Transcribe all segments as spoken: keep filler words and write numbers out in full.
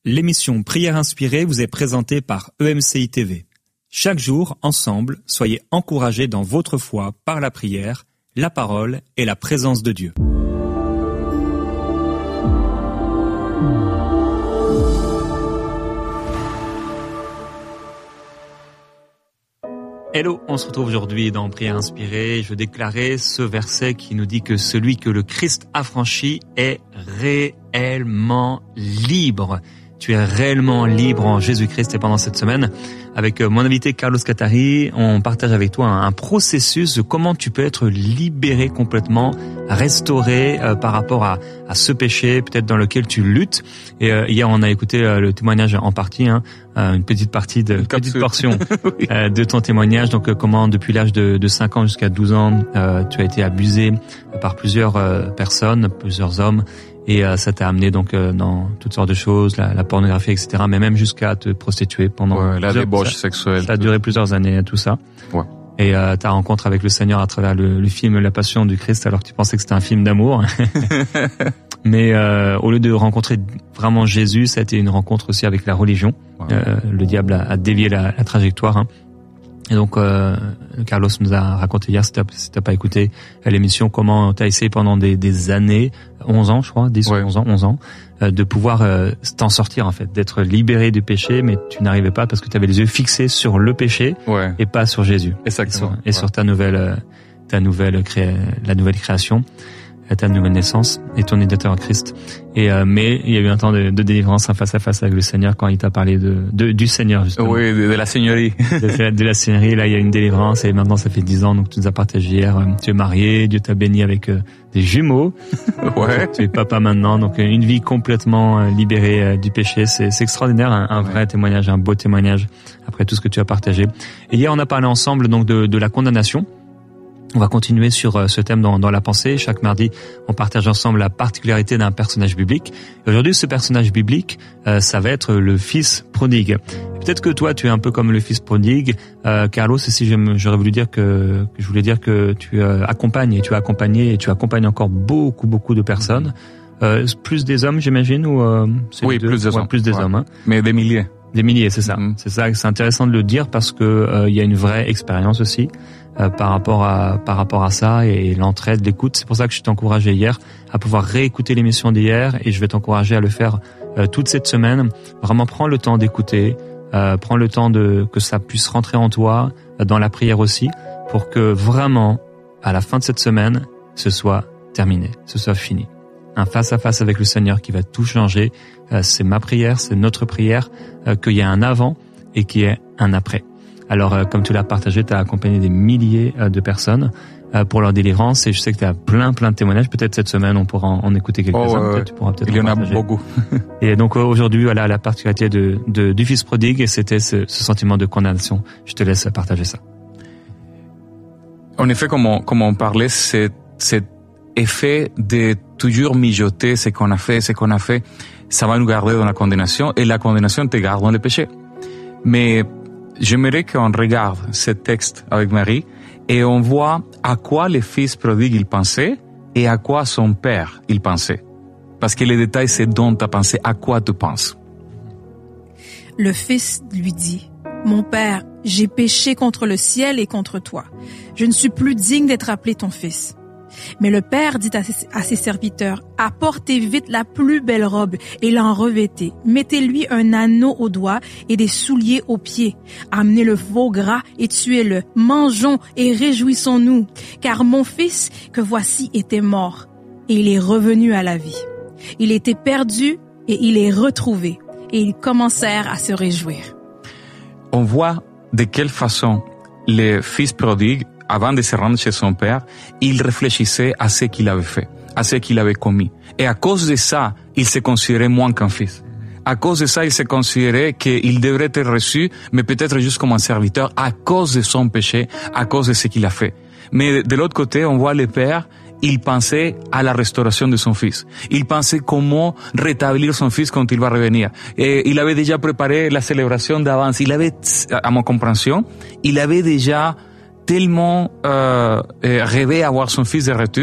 L'émission Prière inspirée vous est présentée par E M C I T V. Chaque jour, ensemble, soyez encouragés dans votre foi par la prière, la parole et la présence de Dieu. Hello, on se retrouve aujourd'hui dans Prière inspirée. Je veux déclarer ce verset qui nous dit que celui que le Christ a franchi est réellement libre. Tu es réellement libre en Jésus-Christ. Et pendant cette semaine, avec mon invité Carlos Catari, on partage avec toi un, un processus de comment tu peux être libéré complètement, restauré euh, par rapport à, à ce péché peut-être dans lequel tu luttes. Et euh, hier, on a écouté euh, le témoignage en partie, hein, euh, une petite partie, de, une petite portion oui. euh, de ton témoignage. Donc, euh, comment depuis l'âge de, de cinq ans jusqu'à douze ans, euh, tu as été abusé par plusieurs euh, personnes, plusieurs hommes. Et euh, ça t'a amené donc euh, dans toutes sortes de choses, la, la pornographie, et cetera. Mais même jusqu'à te prostituer pendant. Ouais, la débauche sexuelle. Ça a duré plusieurs années, tout ça. Ouais. Et euh, ta rencontre avec le Seigneur à travers le, le film La Passion du Christ, alors que tu pensais que c'était un film d'amour. Mais euh, au lieu de rencontrer vraiment Jésus, ça a été une rencontre aussi avec la religion. Ouais. Euh, le diable a, a dévié la, la trajectoire. Hein. Et donc, euh, Carlos nous a raconté hier, si t'as, si t'as pas écouté l'émission, comment t'as essayé pendant des, des années, onze ans, je crois, dix, ouais. onze ans, onze ans, euh, de pouvoir euh, t'en sortir, en fait, d'être libéré du péché, mais tu n'arrivais pas parce que tu avais les yeux fixés sur le péché ouais. et pas sur Jésus. Exactement. Et sur, et ouais. sur ta nouvelle, euh, ta nouvelle cré... la nouvelle création, ta nouvelle naissance et ton éditeur Christ. Et euh, mais il y a eu un temps de, de délivrance, un face à face avec le Seigneur quand il t'a parlé de, de du Seigneur justement. Oui, de, de la Seigneurie. de, de la Seigneurie. Là, il y a une délivrance et maintenant ça fait dix ans. Donc tu nous as partagé hier. Euh, tu es marié, Dieu t'a béni avec euh, des jumeaux. Ouais. Tu es papa maintenant. Donc une vie complètement euh, libérée euh, du péché. C'est, c'est extraordinaire, un, un vrai ouais. témoignage, un beau témoignage après tout ce que tu as partagé. Et hier, on a parlé ensemble donc de, de la condamnation. On va continuer sur ce thème dans, dans la pensée. Chaque mardi, on partage ensemble la particularité d'un personnage biblique. Et aujourd'hui, ce personnage biblique, euh, ça va être le fils prodigue. Et peut-être que toi, tu es un peu comme le fils prodigue. Euh, Carlos, si j'aurais voulu dire que, que je voulais dire que tu euh, accompagnes et tu as accompagné et tu accompagnes encore beaucoup, beaucoup de personnes. Euh, plus des hommes, j'imagine, ou euh, c'est oui, plus des ouais, hommes. Plus des ouais. hommes, hein. Mais des milliers. Des milliers, c'est ça. Mm-hmm. C'est ça. C'est intéressant de le dire parce que euh, il y a une vraie expérience aussi. Euh, par rapport à par rapport à ça et l'entraide, l'écoute. C'est pour ça que je t'ai encouragé hier à pouvoir réécouter l'émission d'hier et je vais t'encourager à le faire euh, toute cette semaine. Vraiment, prends le temps d'écouter, euh, prends le temps de que ça puisse rentrer en toi, euh, dans la prière aussi, pour que vraiment, à la fin de cette semaine, ce soit terminé, ce soit fini. Un face à face avec le Seigneur qui va tout changer. Euh, c'est ma prière, c'est notre prière, euh, qu'il y ait un avant et qu'il y ait un après. Alors, euh, comme tu l'as partagé, tu as accompagné des milliers euh, de personnes euh, pour leur délivrance et je sais que tu as plein, plein de témoignages. Peut-être cette semaine, on pourra en, en écouter quelques-uns. Oh, euh, peut-être, tu pourras peut-être il y en, en a partager. Beaucoup. Et donc, euh, aujourd'hui, voilà la particularité de, de, du fils prodigue et c'était ce, ce sentiment de condamnation. Je te laisse partager ça. En effet, comme on, comme on parlait, c'est, cet effet de toujours mijoter ce qu'on a fait, ce qu'on a fait, ça va nous garder dans la condamnation et la condamnation te garde dans le péché. Mais j'aimerais qu'on regarde ce texte avec Marie et on voit à quoi le fils prodigue il pensait et à quoi son père il pensait. Parce que les détails, c'est dont tu as pensé, à quoi tu penses. Le fils lui dit, « Mon père, j'ai péché contre le ciel et contre toi. Je ne suis plus digne d'être appelé ton fils. » Mais le père dit à ses, à ses serviteurs, « Apportez vite la plus belle robe et l'en revêtez. Mettez-lui un anneau au doigt et des souliers aux pieds. Amenez le veau gras et tuez-le. Mangeons et réjouissons-nous. Car mon fils que voici était mort et il est revenu à la vie. Il était perdu et il est retrouvé. » Et ils commencèrent à se réjouir. On voit de quelle façon le fils prodigue, avant de se rendre chez son père, il réfléchissait à ce qu'il avait fait, à ce qu'il avait commis. Et à cause de ça, il se considérait moins qu'un fils. À cause de ça, il se considérait qu'il devrait être reçu, mais peut-être juste comme un serviteur, à cause de son péché, à cause de ce qu'il a fait. Mais de l'autre côté, on voit le père, il pensait à la restauration de son fils. Il pensait comment rétablir son fils quand il va revenir. Et il avait déjà préparé la célébration d'avance. Il avait, à ma compréhension, il avait déjà tellement euh, rêvé à voir son fils de retour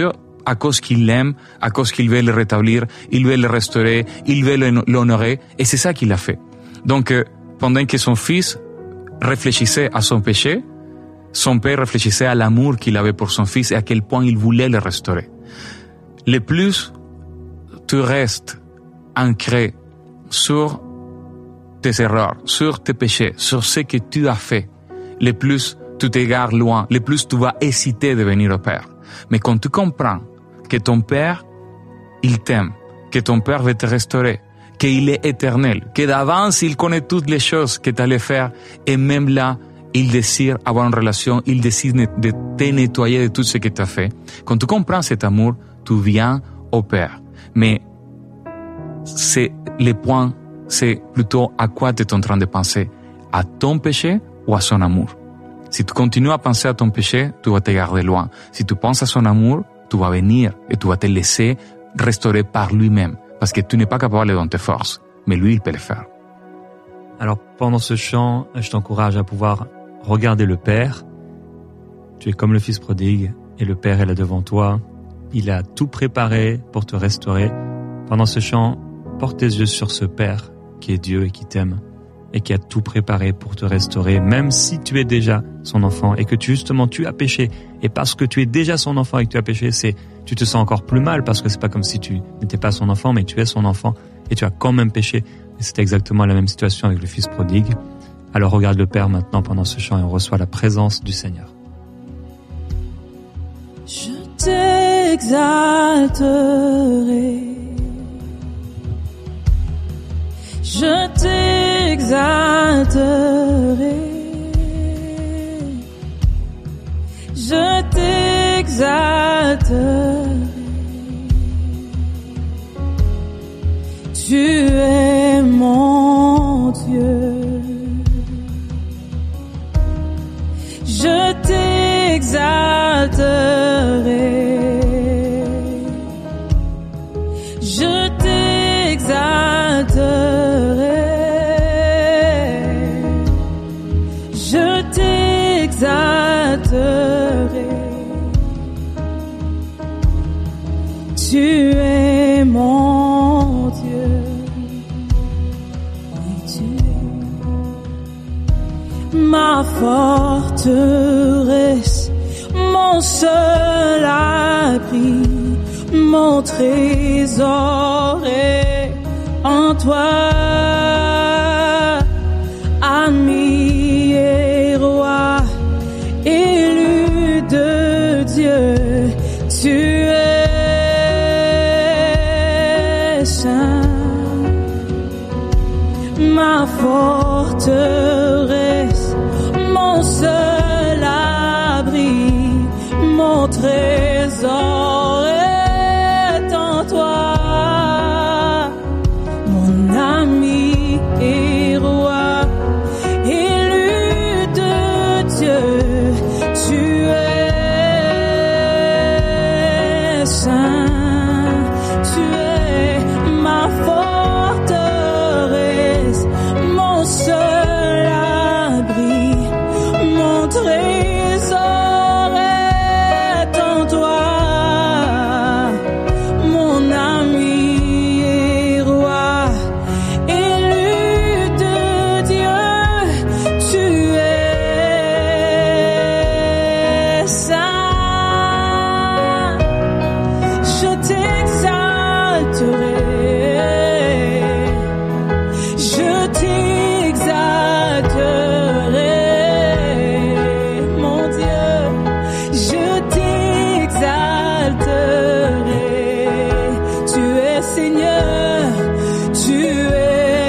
à cause qu'il l'aime, à cause qu'il veut le rétablir, il veut le restaurer, il veut l'honorer, et c'est ça qu'il a fait. Donc, euh, pendant que son fils réfléchissait à son péché, son père réfléchissait à l'amour qu'il avait pour son fils et à quel point il voulait le restaurer. Le plus tu restes ancré sur tes erreurs, sur tes péchés, sur ce que tu as fait, le plus tu t'égares loin, le plus tu vas hésiter de venir au Père. Mais quand tu comprends que ton Père, il t'aime, que ton Père veut te restaurer, qu'il est éternel, que d'avance il connaît toutes les choses que tu allais faire, et même là, il désire avoir une relation, il désire de te nettoyer de tout ce que tu as fait. Quand tu comprends cet amour, tu viens au Père. Mais c'est le point, c'est plutôt à quoi tu es en train de penser, à ton péché ou à son amour. Si tu continues à penser à ton péché, tu vas te garder loin. Si tu penses à son amour, tu vas venir et tu vas te laisser restaurer par lui-même, parce que tu n'es pas capable dans tes forces, mais lui, il peut le faire. Alors, pendant ce chant, je t'encourage à pouvoir regarder le Père. Tu es comme le Fils prodigue et le Père est là devant toi. Il a tout préparé pour te restaurer. Pendant ce chant, porte tes yeux sur ce Père qui est Dieu et qui t'aime et qui a tout préparé pour te restaurer, même si tu es déjà son enfant et que tu, justement tu as péché. Et parce que tu es déjà son enfant et que tu as péché, c'est, tu te sens encore plus mal parce que c'est pas comme si tu n'étais pas son enfant, mais tu es son enfant et tu as quand même péché. Et c'est exactement la même situation avec le Fils prodigue. Alors regarde le Père maintenant pendant ce chant et on reçoit la présence du Seigneur. Je t'exalterai, je t'exalterai, je t'exalterai. Tu es mon Dieu. Je t'exalterai, je t'exalterai, je t'exalterai. Tu es mon Dieu, oui tu es ma forteresse, mon seul abri, mon trésor est en toi, ami et roi, élu de Dieu, tu es saint, ma forteresse, mon seul abri, mon trésor est en toi, mon ami et roi, élu de Dieu, tu es saint, tu es ma forteresse, mon seul abri, mon trésor est en toi, mon ami et roi, élu de Dieu, tu es saint. Je t'exalterai, je t'exalterai, mon Dieu, je t'exalterai. Tu es Seigneur, tu es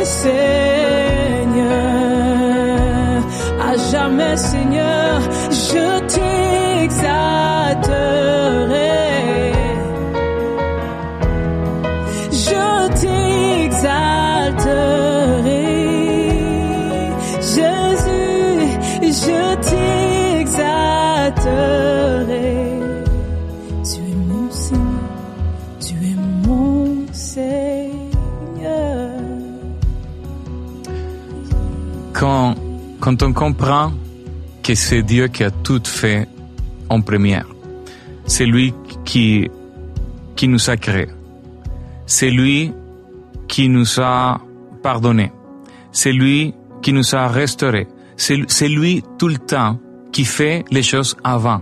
Seigneur, à jamais Seigneur, je t'exalterai. Je t'exalterai, Jésus, je t'exalterai. Tu es mon Seigneur, tu es mon Seigneur. Quand, quand on comprend que c'est Dieu qui a tout fait en première, c'est lui qui qui nous a créés. C'est lui qui nous a pardonné. C'est lui qui nous a restaurés. C'est, c'est lui tout le temps qui fait les choses avant.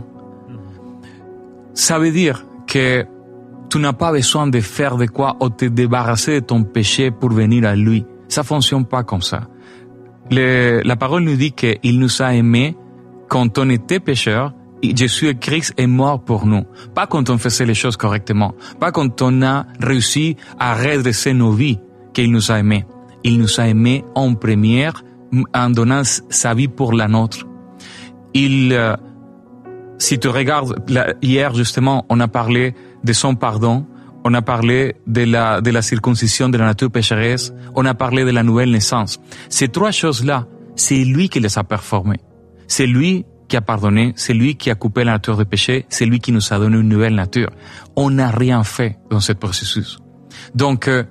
Ça veut dire que tu n'as pas besoin de faire de quoi ou te débarrasser de ton péché pour venir à lui. Ça fonctionne pas comme ça. Le, la parole nous dit qu'il nous a aimés quand on était pécheurs. Jésus-Christ est mort pour nous. Pas quand on faisait les choses correctement. Pas quand on a réussi à redresser nos vies qu'il nous a aimés. Il nous a aimés en première, en donnant sa vie pour la nôtre. Il, euh, si tu regardes, là, hier justement, on a parlé de son pardon, on a parlé de la, de la circoncision de la nature pécheresse, on a parlé de la nouvelle naissance. Ces trois choses-là, c'est lui qui les a performées. C'est lui qui a pardonné, c'est lui qui a coupé la nature de péché, c'est lui qui nous a donné une nouvelle nature. On n'a rien fait dans ce processus. Donc, euh,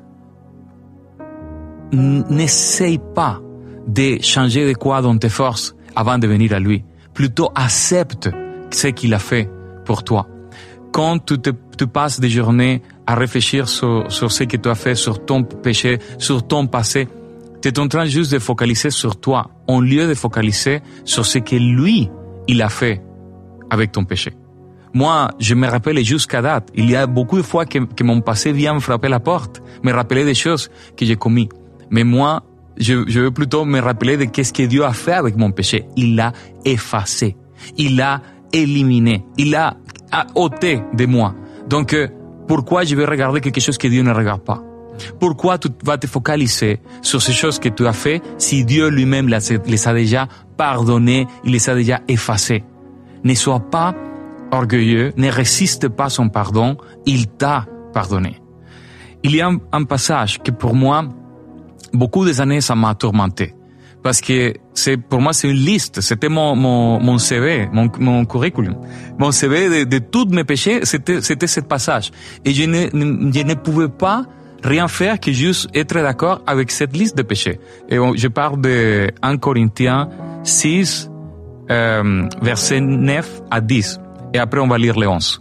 n'essaye pas de changer de quoi dans tes forces avant de venir à lui. Plutôt accepte ce qu'il a fait pour toi. Quand tu, te, tu passes des journées à réfléchir sur, sur ce que tu as fait, sur ton péché, sur ton passé, tu es en train juste de focaliser sur toi, au lieu de focaliser sur ce que lui, il a fait avec ton péché. Moi, je me rappelle jusqu'à date, il y a beaucoup de fois que, que mon passé vient me frapper la porte, me rappeler des choses que j'ai commis. Mais moi, je, je veux plutôt me rappeler de qu'est-ce que Dieu a fait avec mon péché. Il l'a effacé, il l'a éliminé, il l'a ôté de moi. Donc, euh, pourquoi je vais regarder quelque chose que Dieu ne regarde pas? Pourquoi tu vas te focaliser sur ces choses que tu as fait si Dieu lui-même les a déjà pardonnées, il les a déjà effacées? Ne sois pas orgueilleux, ne résiste pas son pardon, il t'a pardonné. Il y a un, un passage que pour moi, beaucoup des années, ça m'a tourmenté. Parce que c'est, pour moi, c'est une liste. C'était mon, mon, mon C V, mon, mon curriculum. Mon C V de, de tous mes péchés, c'était, c'était ce passage. Et je ne, je ne pouvais pas rien faire que juste être d'accord avec cette liste de péchés. Et on, je parle de un Corinthiens six, euh, versets neuf à dix. Et après, on va lire les onze.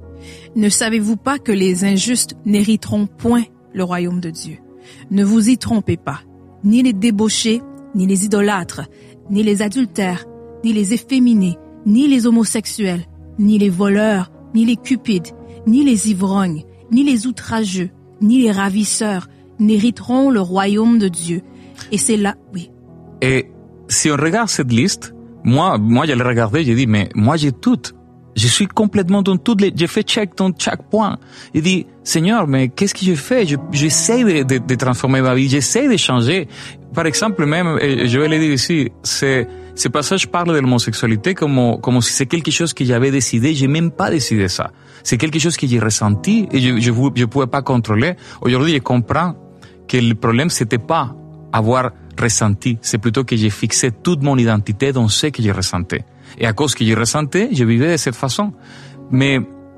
Ne savez-vous pas que les injustes n'hériteront point le royaume de Dieu? Ne vous y trompez pas. Ni les débauchés, ni les idolâtres, ni les adultères, ni les efféminés, ni les homosexuels, ni les voleurs, ni les cupides, ni les ivrognes, ni les outrageux, ni les ravisseurs n'hériteront le royaume de Dieu. Et c'est là, oui. Et si on regarde cette liste, moi, moi, je l'ai regardé, j'ai dit, mais moi, j'ai tout. Je suis complètement dans toutes les, j'ai fait check dans chaque point. Il dit, Seigneur, mais qu'est-ce que je fais? Je, j'essaie de, de, de transformer ma vie, j'essaie de changer. Par exemple, même, je vais le dire ici, c'est, ce passage parle de l'homosexualité comme, comme si c'est quelque chose que j'avais décidé, j'ai même pas décidé ça. C'est quelque chose que j'ai ressenti et je, je, je pouvais pas contrôler. Aujourd'hui, je comprends que le problème, c'était pas avoir ressenti, c'est plutôt que j'ai fixé toute mon identité dans ce que j'ai ressenti. Et à cause que je ressentais, je vivais de cette façon. Mais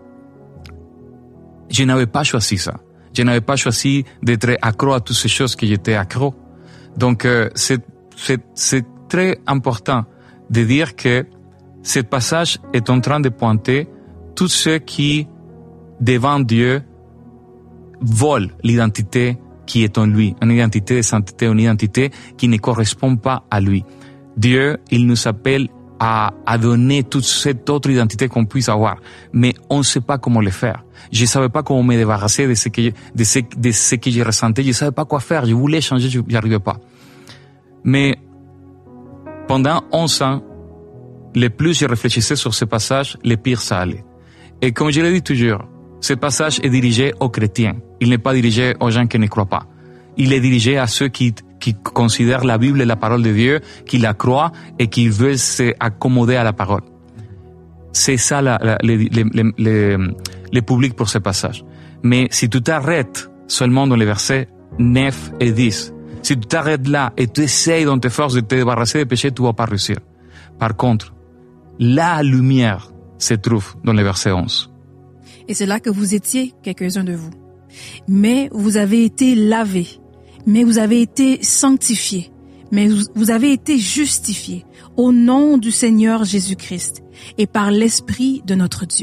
je n'avais pas choisi ça. Je n'avais pas choisi d'être accro à toutes ces choses que j'étais accro. Donc, euh, c'est, c'est, c'est très important de dire que ce passage est en train de pointer tous ceux qui, devant Dieu, volent l'identité qui est en lui, une identité de sainteté, une identité qui ne correspond pas à lui. Dieu, il nous appelle à, à donner toute cette autre identité qu'on puisse avoir. Mais on ne sait pas comment le faire. Je ne savais pas comment me débarrasser de ce que, de ce, de ce que je ressentais. Je ne savais pas quoi faire. Je voulais changer, je n'y arrivais pas. Mais pendant onze ans, le plus je réfléchissais sur ce passage, le pire ça allait. Et comme je l'ai dit toujours, ce passage est dirigé aux chrétiens. Il n'est pas dirigé aux gens qui ne croient pas. Il est dirigé à ceux qui qui considèrent la Bible la parole de Dieu, qui la croient et qui veulent s'accommoder à la parole. C'est ça la, la, le, le, le, le public pour ce passage. Mais si tu t'arrêtes seulement dans les versets neuf et dix, si tu t'arrêtes là et tu essayes dans tes forces de te débarrasser des péchés, tu ne vas pas réussir. Par contre, la lumière se trouve dans les versets onze. Et c'est là que vous étiez, quelques-uns de vous. Mais vous avez été lavés. Mais vous avez été sanctifiés, mais vous avez été justifiés au nom du Seigneur Jésus-Christ et par l'Esprit de notre Dieu.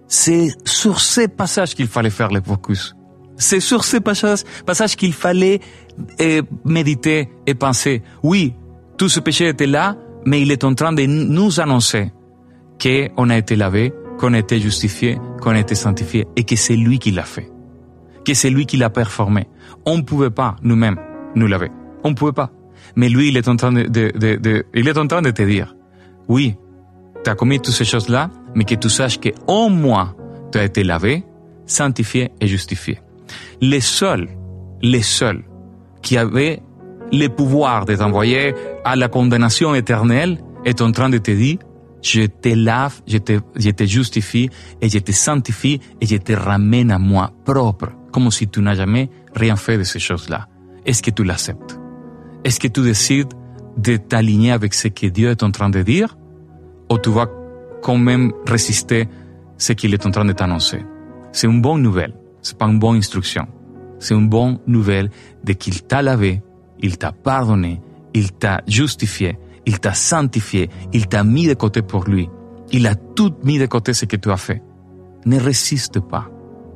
c'est sur ces passages qu'il fallait faire le focus. C'est sur ces passages, passages qu'il fallait euh, méditer et penser. Oui, tout ce péché était là, mais il est en train de nous annoncer qu'on a été lavé, qu'on a été justifié, qu'on a été sanctifié, et que c'est lui qui l'a fait. Que c'est lui qui l'a performé. On ne pouvait pas nous-mêmes nous laver. On ne pouvait pas. Mais lui, il est en train de, de, de, de, il est en train de te dire, oui, tu as commis toutes ces choses-là, mais que tu saches qu'au moins, tu as été lavé, sanctifié et justifié. Les seuls, les seuls qui avaient le pouvoir de t'envoyer à la condamnation éternelle est en train de te dire, je te lave, je te, je te justifie et je te sanctifie et je te ramène à moi propre, comme si tu n'as jamais rien fait de ces choses-là. Est-ce que tu l'acceptes? Est-ce que tu décides de t'aligner avec ce que Dieu est en train de dire, ou tu vas quand même résister ce qu'il est en train de t'annoncer? C'est une bonne nouvelle, c'est pas une bonne instruction. C'est une bonne nouvelle de qu'il t'a lavé, il t'a pardonné, il t'a justifié, il t'a sanctifié, il t'a mis de côté pour lui. Il a tout mis de côté ce que tu as fait. Ne résiste pas.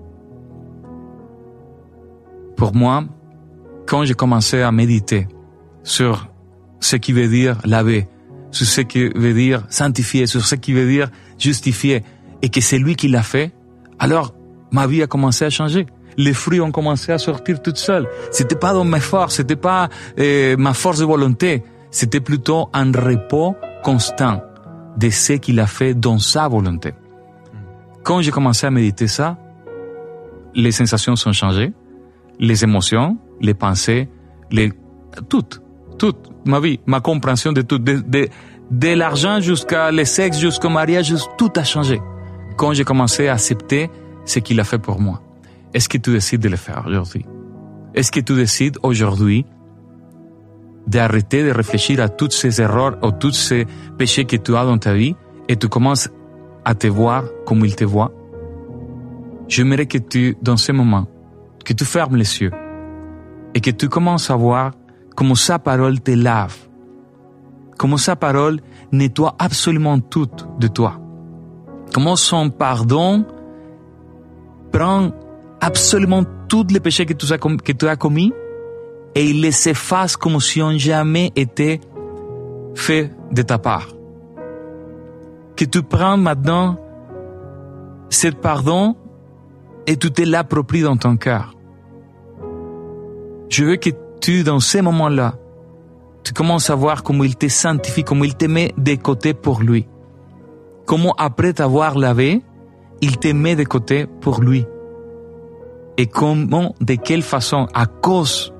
Pour moi, quand j'ai commencé à méditer sur ce qui veut dire laver, sur ce qui veut dire sanctifier, sur ce qui veut dire justifier, et que c'est lui qui l'a fait, alors ma vie a commencé à changer. Les fruits ont commencé à sortir toutes seuls. C'était pas dans mes forces, c'était pas euh, ma force de volonté, c'était plutôt un repos constant de ce qu'il a fait dans sa volonté. Quand j'ai commencé à méditer ça, les sensations sont changées, les émotions, les pensées, les toutes, toute ma vie, ma compréhension de tout, de, de, de l'argent jusqu'à le sexe, jusqu'au mariage, tout a changé. Quand j'ai commencé à accepter ce qu'il a fait pour moi. Est-ce que tu décides de le faire aujourd'hui? Est-ce que tu décides aujourd'hui d'arrêter de réfléchir à toutes ces erreurs ou tous ces péchés que tu as dans ta vie et tu commences à te voir comme il te voit? J'aimerais que tu, dans ce moment, que tu fermes les yeux et que tu commences à voir comment sa parole te lave, comment sa parole nettoie absolument tout de toi, comment son pardon prend absolument tous les péchés que tu as, que tu as commis et il les efface comme si on jamais été fait de ta part. Que tu prends maintenant ce pardon et tu te l'appropries dans ton cœur. Je veux que tu, dans ces moments-là, tu commences à voir comment il te sanctifie, comment il te met de côté pour lui. Comment après t'avoir lavé, il te met de côté pour lui. Et comment, de quelle façon, à cause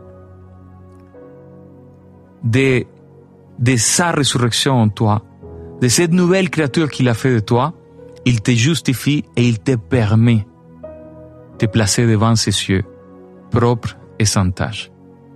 de, de sa résurrection en toi, de cette nouvelle créature qu'il a fait de toi, il te justifie et il te permet de te placer devant ses yeux, propre et sans tache.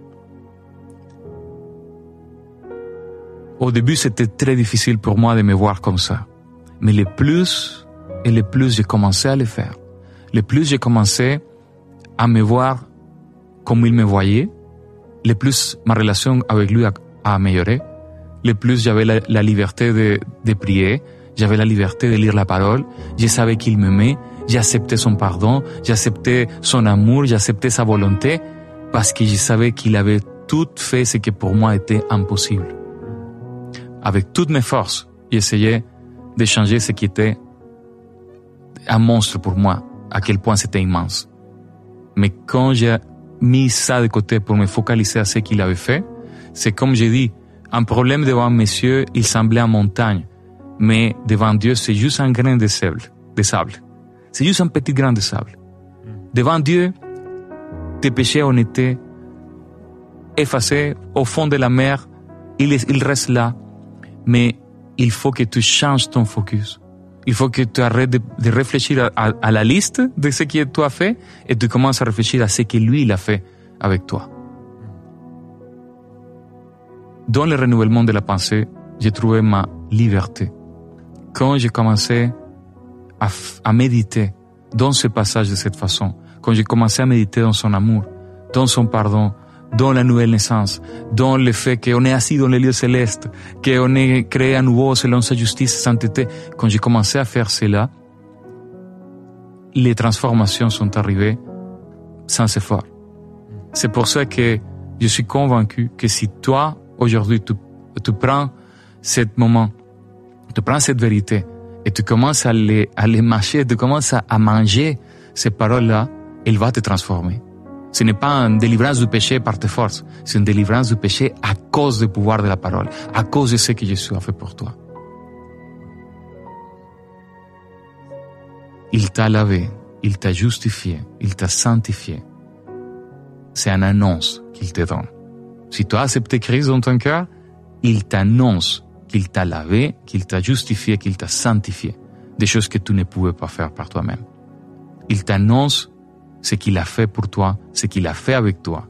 Au début, c'était très difficile pour moi de me voir comme ça. Mais le plus et le plus j'ai commencé à le faire, le plus j'ai commencé à me voir comme il me voyait, le plus ma relation avec lui a, a amélioré, le plus j'avais la, la liberté de, de prier, j'avais la liberté de lire la parole, je savais qu'il m'aimait, j'acceptais son pardon, j'acceptais son amour, j'acceptais sa volonté, parce que je savais qu'il avait tout fait ce qui pour moi était impossible. Avec toutes mes forces, j'essayais de changer ce qui était un monstre pour moi, à quel point c'était immense. Mais quand j'ai mis ça de côté pour me focaliser à ce qu'il avait fait, c'est comme j'ai dit, un problème devant mes yeux, il semblait une montagne. Mais devant Dieu, c'est juste un grain de sable. De sable. C'est juste un petit grain de sable. Devant Dieu, tes péchés ont été effacés au fond de la mer. Ils, ils restent là. Mais il faut que tu changes ton focus. Il faut que tu arrêtes de, de réfléchir à, à, à la liste de ce que tu as fait et tu commences à réfléchir à ce que lui il a fait avec toi. Dans le renouvellement de la pensée, j'ai trouvé ma liberté. Quand j'ai commencé à, à méditer dans ce passage de cette façon, quand j'ai commencé à méditer dans son amour, dans son pardon, dans la nouvelle naissance, dans le fait qu'on est assis dans les lieux célestes, qu'on est créé à nouveau selon sa justice et sainteté. Quand j'ai commencé à faire cela, les transformations sont arrivées sans effort. C'est pour ça que je suis convaincu que si toi, aujourd'hui, tu, tu prends ce moment, tu prends cette vérité et tu commences à les, à les mâcher, tu commences à, à manger ces paroles-là, elle va te transformer. Ce n'est pas une délivrance du péché par tes forces, c'est une délivrance du péché à cause du pouvoir de la parole, à cause de ce que Jésus a fait pour toi. Il t'a lavé, il t'a justifié, il t'a sanctifié. C'est une annonce qu'il te donne. Si tu as accepté Christ dans ton cœur, il t'annonce qu'il t'a lavé, qu'il t'a justifié, qu'il t'a sanctifié. Des choses que tu ne pouvais pas faire par toi-même. Il t'annonce ce qu'il a fait pour toi, ce qu'il a fait avec toi.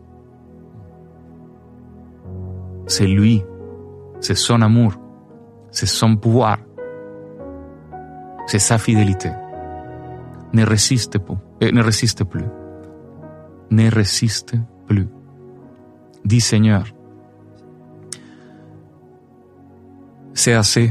C'est lui, c'est son amour, c'est son pouvoir, c'est sa fidélité. Ne résiste pas, euh, ne résiste plus. Ne résiste plus. Dis Seigneur, c'est assez.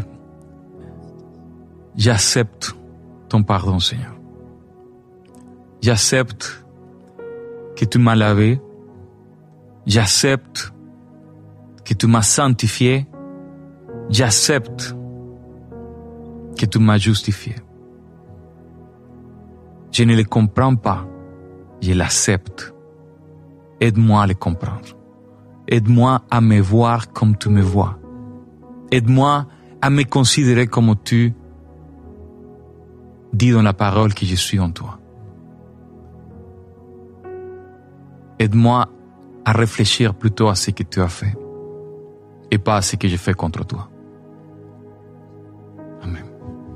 J'accepte ton pardon, Seigneur. J'accepte que tu m'as lavé. J'accepte que tu m'as sanctifié. J'accepte que tu m'as justifié. Je ne le comprends pas, je l'accepte. Aide-moi à le comprendre. Aide-moi à me voir comme tu me vois. Aide-moi à me considérer comme tu dis dans la parole que je suis en toi. Aide-moi à réfléchir plutôt à ce que tu as fait et pas à ce que j'ai fait contre toi. Amen.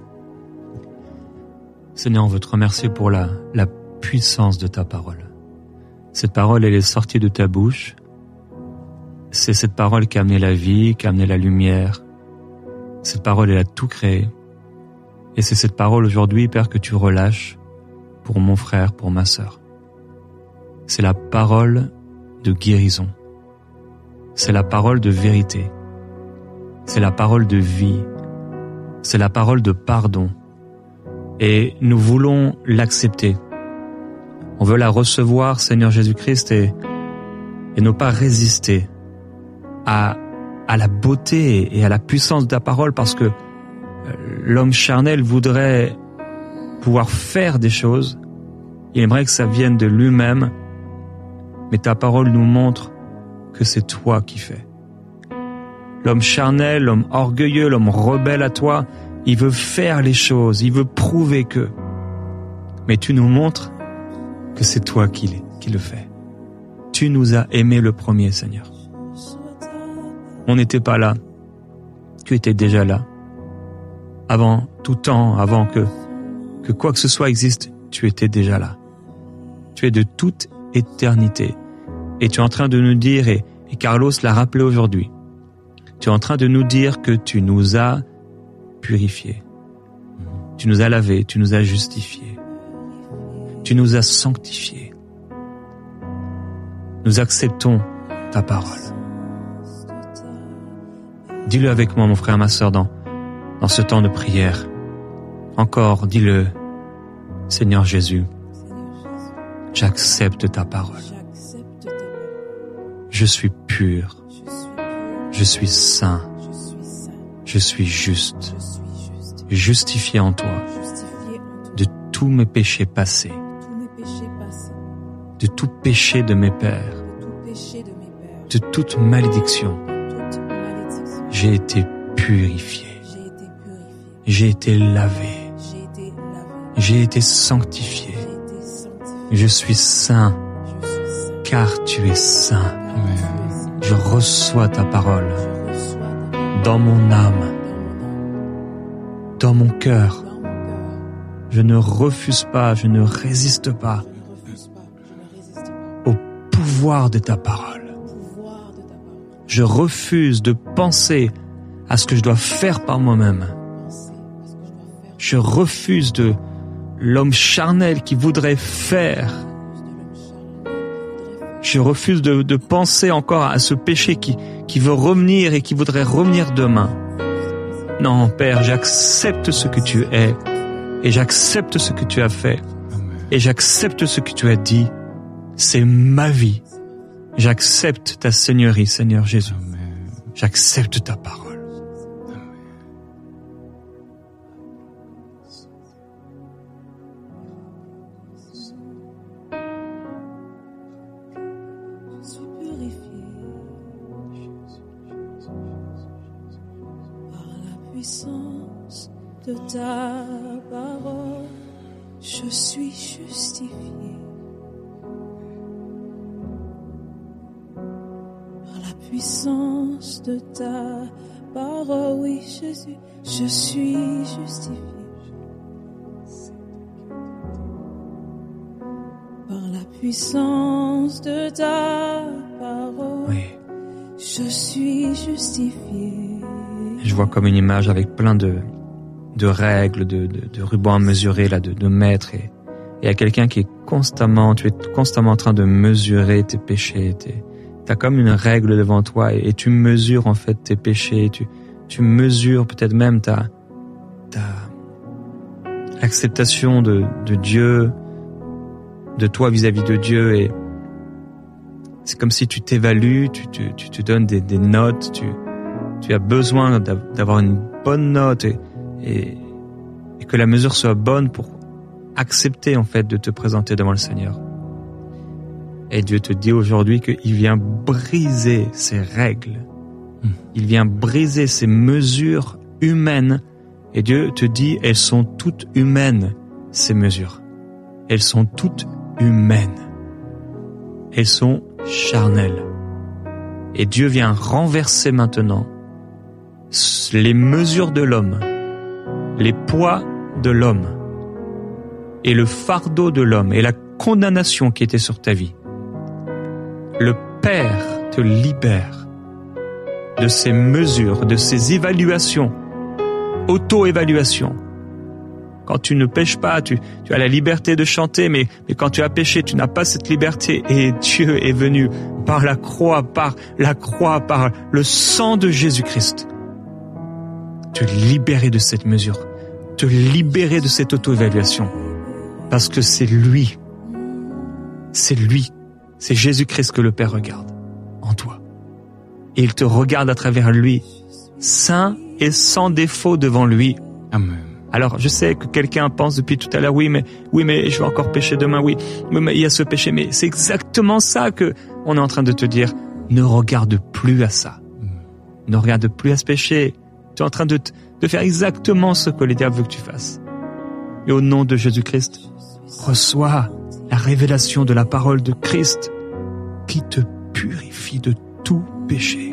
Seigneur, on veut te remercier pour la, la puissance de ta parole. Cette parole, elle est sortie de ta bouche. C'est cette parole qui a amené la vie, qui a amené la lumière. Cette parole, elle a tout créé. Et c'est cette parole aujourd'hui, Père, que tu relâches pour mon frère, pour ma sœur. C'est la parole de guérison. C'est la parole de vérité. C'est la parole de vie. C'est la parole de pardon. Et nous voulons l'accepter. On veut la recevoir, Seigneur Jésus-Christ, et, et ne pas résister à, à la beauté et à la puissance de ta parole, parce que l'homme charnel voudrait pouvoir faire des choses. Il aimerait que ça vienne de lui-même, mais ta parole nous montre que c'est toi qui fais. L'homme charnel, l'homme orgueilleux, l'homme rebelle à toi, il veut faire les choses, il veut prouver que. Mais tu nous montres que c'est toi qui, qui le fais. Tu nous as aimés le premier, Seigneur. On n'était pas là. Tu étais déjà là. Avant tout temps, avant que, que quoi que ce soit existe, tu étais déjà là. Tu es de toute éternité. Et tu es en train de nous dire, et, et Carlos l'a rappelé aujourd'hui, tu es en train de nous dire que tu nous as purifiés. Tu nous as lavés, tu nous as justifiés. Tu nous as sanctifiés. Nous acceptons ta parole. Dis-le avec moi, mon frère, ma sœur, dans, dans ce temps de prière. Encore, dis-le, Seigneur Jésus, j'accepte ta parole. Je suis pur. Je suis saint. Je suis juste. Justifié en toi de tous mes péchés passés, de tout péché de mes pères, de toute malédiction. J'ai été purifié. J'ai été lavé. J'ai été sanctifié. Je suis saint, car tu es saint. Je reçois ta parole dans mon âme, dans mon cœur. Je ne refuse pas, je ne résiste pas au pouvoir de ta parole. Je refuse de penser à ce que je dois faire par moi-même. Je refuse de l'homme charnel qui voudrait faire. Je refuse de, de penser encore à ce péché qui, qui veut revenir et qui voudrait revenir demain. Non, Père, j'accepte ce que tu es et j'accepte ce que tu as fait. et j'accepte ce que tu as dit. C'est ma vie. J'accepte ta seigneurie, Seigneur Jésus. Amen. J'accepte ta parole. Je suis purifié par la puissance de ta parole. Je suis justifié par la puissance de ta parole. Oui, Jésus, je suis justifié par la puissance de ta parole. Oui. Je suis justifié. Je vois comme une image avec plein de, de règles, de, de, de rubans à mesurer, là, de, de mètres. Et il y a quelqu'un qui est constamment, tu es constamment en train de mesurer tes péchés. Tu as comme une règle devant toi et, et tu mesures en fait tes péchés. Tu, tu mesures peut-être même ta, ta acceptation de, de Dieu, de toi vis-à-vis de Dieu. Et c'est comme si tu t'évalues, tu, tu, tu te donnes des, des notes, tu, tu as besoin d'avoir une bonne note et, et, et que la mesure soit bonne pour accepter en fait de te présenter devant le Seigneur. Et Dieu te dit aujourd'hui qu'il vient briser ces règles. Il vient briser ces mesures humaines. Et Dieu te dit, elles sont toutes humaines, ces mesures. Elles sont toutes humaines. Elles sont charnelles. Et Dieu vient renverser maintenant les mesures de l'homme, les poids de l'homme, et le fardeau de l'homme, et la condamnation qui était sur ta vie. Le Père te libère de ces mesures, de ces évaluations, auto-évaluation. Quand tu ne pêches pas, tu, tu as la liberté de chanter, mais, mais quand tu as péché, tu n'as pas cette liberté. Et Dieu est venu par la croix, par la croix, par le sang de Jésus-Christ, te libérer de cette mesure, te libérer de cette auto-évaluation. Parce que c'est lui, c'est lui, c'est Jésus-Christ que le Père regarde en toi. Et il te regarde à travers lui, saint et sans défaut devant lui. Amen. Alors, je sais que quelqu'un pense depuis tout à l'heure, oui, mais, oui, mais je vais encore pécher demain, oui, oui, mais il y a ce péché, mais c'est exactement ça que on est en train de te dire. Ne regarde plus à ça. Ne regarde plus à ce péché. Tu es en train de, t- de faire exactement ce que le diable veut que tu fasses. Et au nom de Jésus-Christ, reçois la révélation de la parole de Christ qui te purifie de tout péché.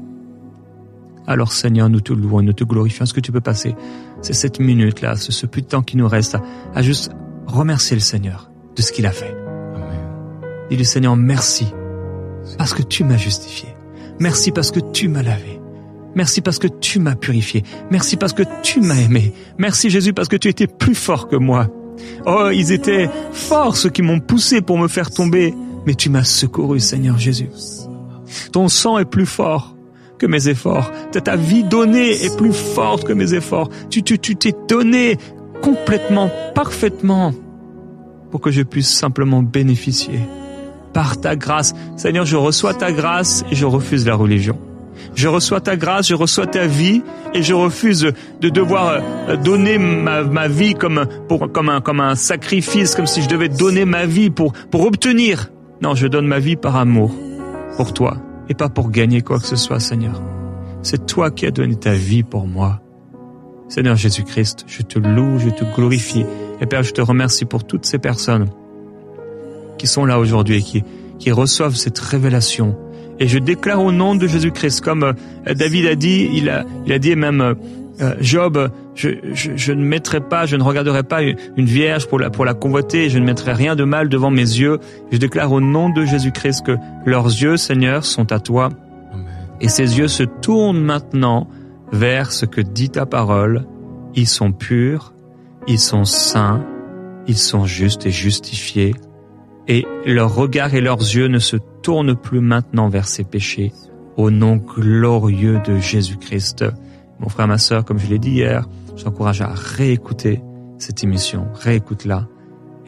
Alors Seigneur, nous te louons, nous te glorifions. Ce que tu peux passer, c'est cette minute-là, ce, ce peu de temps qui nous reste à, à juste remercier le Seigneur de ce qu'il a fait. Amen. Dis-lui Seigneur, merci parce que tu m'as justifié. Merci parce que tu m'as lavé. Merci parce que tu m'as purifié. Merci parce que tu m'as aimé. Merci Jésus parce que tu étais plus fort que moi. Oh, ils étaient forts ceux qui m'ont poussé pour me faire tomber, mais tu m'as secouru Seigneur Jésus. Ton sang est plus fort que mes efforts. Ta vie donnée est plus forte que mes efforts. Tu, tu, tu t'es donné complètement, parfaitement, pour que je puisse simplement bénéficier par ta grâce. Seigneur, je reçois ta grâce et je refuse la religion. Je reçois ta grâce, je reçois ta vie et je refuse de devoir donner ma, ma vie comme, pour, comme, un, comme un sacrifice, comme si je devais donner ma vie pour, pour obtenir. Non, je donne ma vie par amour pour toi et pas pour gagner quoi que ce soit, Seigneur. C'est toi qui as donné ta vie pour moi. Seigneur Jésus-Christ, je te loue, je te glorifie. Et Père, je te remercie pour toutes ces personnes qui sont là aujourd'hui et qui, qui reçoivent cette révélation. Et je déclare au nom de Jésus-Christ, comme euh, David a dit, il a, il a dit même, euh, Job, je, je, je ne mettrai pas, je ne regarderai pas une vierge pour la, pour la convoiter, je ne mettrai rien de mal devant mes yeux. Je déclare au nom de Jésus-Christ que leurs yeux, Seigneur, sont à toi. Amen. Et ces yeux se tournent maintenant vers ce que dit ta parole. Ils sont purs, ils sont saints, ils sont justes et justifiés. Et leur regard et leurs yeux ne se tournent plus maintenant vers ces péchés, au nom glorieux de Jésus-Christ. Mon frère, ma sœur, comme je l'ai dit hier, je t'encourage à réécouter cette émission, réécoute-la,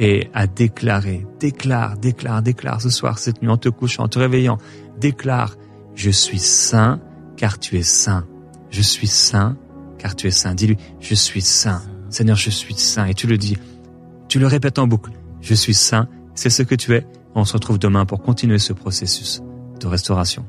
et à déclarer, déclare, déclare, déclare ce soir, cette nuit, en te couchant, en te réveillant, déclare, je suis saint car tu es saint. Je suis saint car tu es saint. Dis-lui, je suis saint. Seigneur, je suis saint. Et tu le dis, tu le répètes en boucle, je suis saint, c'est ce que tu es. On se retrouve demain pour continuer ce processus de restauration.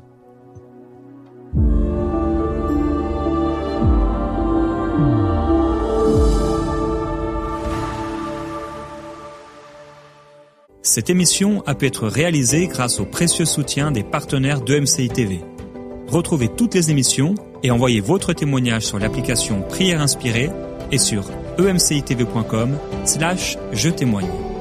Cette émission a pu être réalisée grâce au précieux soutien des partenaires d'E M C I T V. Retrouvez toutes les émissions et envoyez votre témoignage sur l'application Prière Inspirée et sur e m c i t v point com slash je témoigne.